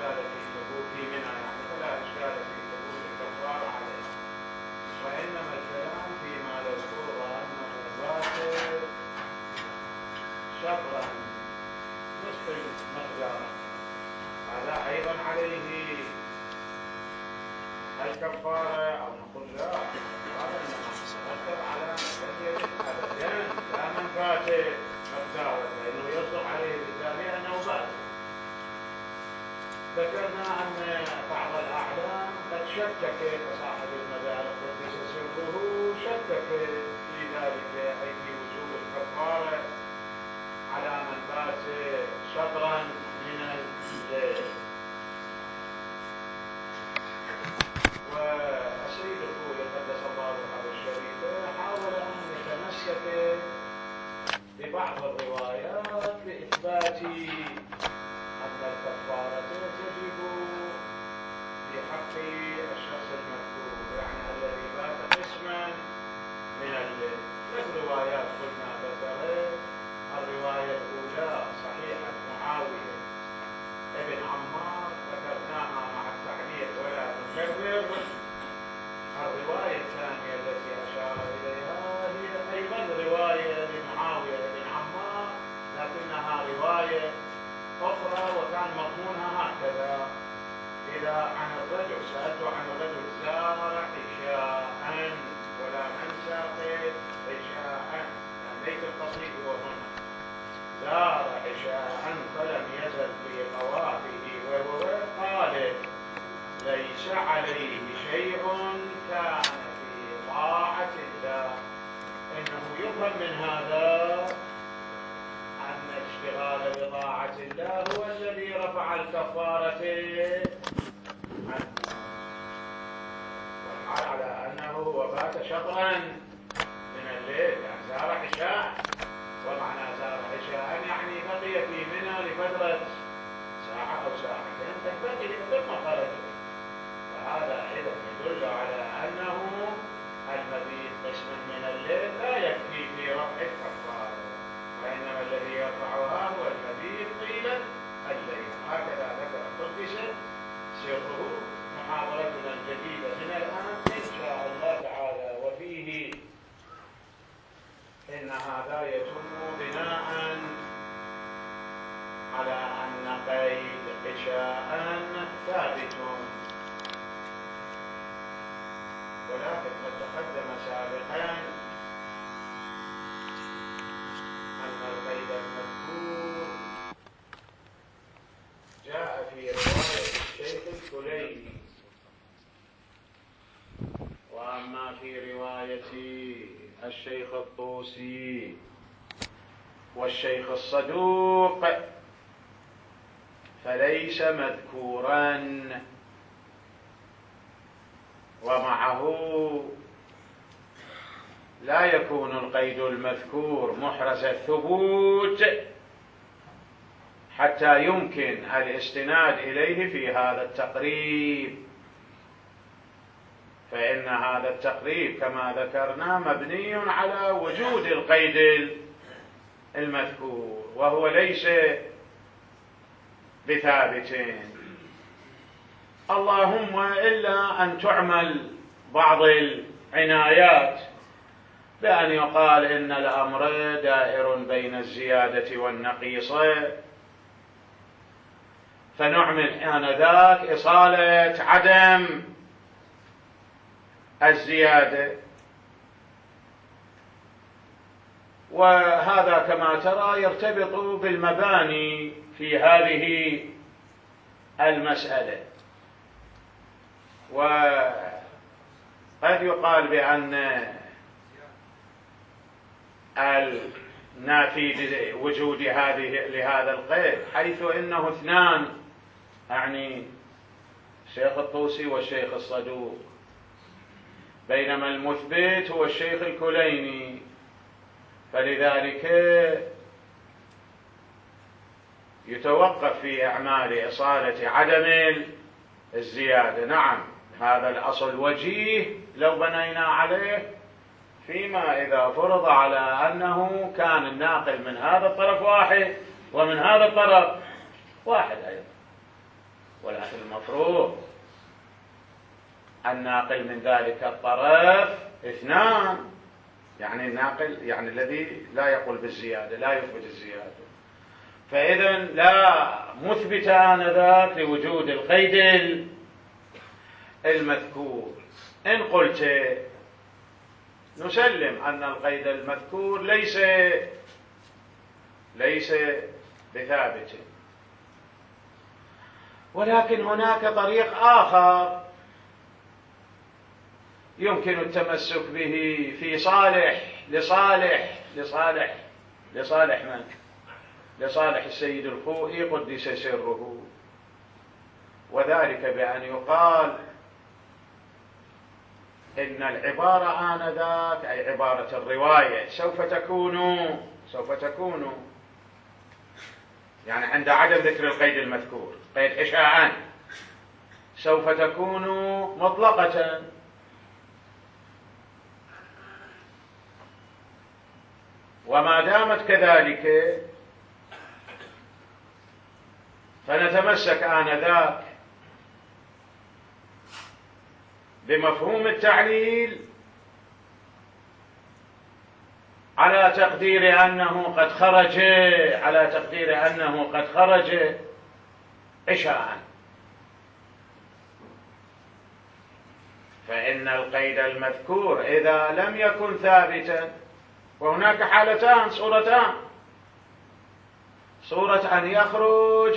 إشكال في ثبوت منها، يعني فلا إشكال في ثبوت الكفارة عليه، وإنما الكلام فيما لو فرض أنه بات شطرا نصف المقدار، هذا أيضا عليه الكفارة، أو نقول لا هذا إنما يترتب على أبدا لا من فات مقداره، فإنه يصدق عليه بالتالي أنه بات. ذكرنا أن بعض الأعلام قد شكك كصاحب المدارك قدس سره، شكك في ذلك، أي في وجوب الكفارة على من بات شطرا من الليل. والسيد الخوئي قدس الله روحه الشريفة حاول أن يتمسك ببعض الروايات لإثبات أن الكفارة تجب في حق الشخص المذكور، يعني الذي بات قسما من الليل. الروايات قلنا ذكرت الرواية الأولى صحيحة معاوية ابن عمار ذكرناها مع التعليق ولا نكرر. الرواية الثانية التي أشار إليها هي أيضا رواية لمعاوية بن عمار، لكنها رواية أخرى وكان مضمونها هكذا: إذا عن الرجل سألت عن الرجل زار عشاء ولا ننسى عشاء، ليس القصيد هو هنا، زار عشاء فلم يزل في طوافه وقال ليس عليه شيء كان في طاعة الله. إنه يفهم من هذا أن الاشتغال بطاعة الله هو الذي رفع الكفارة عنه، والحال على أنه هو بات شطرا من الليل، يعني زار عشاء، ومعنى زار عشاء يعني بقي في منى لفترة ساعة أو ساعتين قد بقي ثم خرج. فهذا أيضا يدل على أنه المبيت قسما من الليل لا يكفي في رفع الكفارة، وإنما الذي يرفعها هو المبيت طيلة الليل. هكذا ذكر قدس سره. محاضرتنا الجديدة من الآن إن شاء الله تعالى، وفيه إن هذا يتم بناء على أن قيد عشاء ثابت، ولكن قد تقدم سابقا أن القيد المذكور جاء في رواية الشيخ الكليني، وأما في رواية الشيخ الطوسي والشيخ الصدوق فليس مذكورا، ومعه لا يكون القيد المذكور محرز الثبوت حتى يمكن الاستناد إليه في هذا التقريب، فإن هذا التقريب كما ذكرنا مبني على وجود القيد المذكور، وهو ليس بثابت، اللهم إلا أن تعمل بعض العنايات بأن يقال إن الأمر دائر بين الزيادة والنقيصة، فنعمل آنذاك إصالة عدم الزيادة، وهذا كما ترى يرتبط بالمباني في هذه المسألة. وقد يقال بأن النافي بوجود لهذا القيد حيث إنه اثنان، يعني الشيخ الطوسي والشيخ الصدوق، بينما المثبت هو الشيخ الكليني، فلذلك يتوقف في أعمال إصالة عدم الزيادة. نعم هذا الأصل وجيه لو بنينا عليه، فيما إذا فرض على أنه كان الناقل من هذا الطرف واحد ومن هذا الطرف واحد أيضا، ولكن المفروض الناقل من ذلك الطرف اثنان، يعني الناقل يعني الذي لا يقول بالزيادة، لا يثبت الزيادة. فإذا لا مثبت آنذاك لوجود القيد المذكور. إن قلت نسلم أن القيد المذكور ليس بثابت، ولكن هناك طريق آخر يمكن التمسك به في لصالح من؟ لصالح السيد الخوئي قدس سره، وذلك بأن يقال إن العبارة آنذاك أي عبارة الرواية سوف تكون يعني عند عدم ذكر القيد المذكور قيد إشاعا سوف تكون مطلقة، وما دامت كذلك فنتمسك آنذاك بمفهوم التعليل على تقدير أنه قد خرج إشاعا. فإن القيد المذكور إذا لم يكن ثابتا، وهناك حالتان صورتان، صورة أن يخرج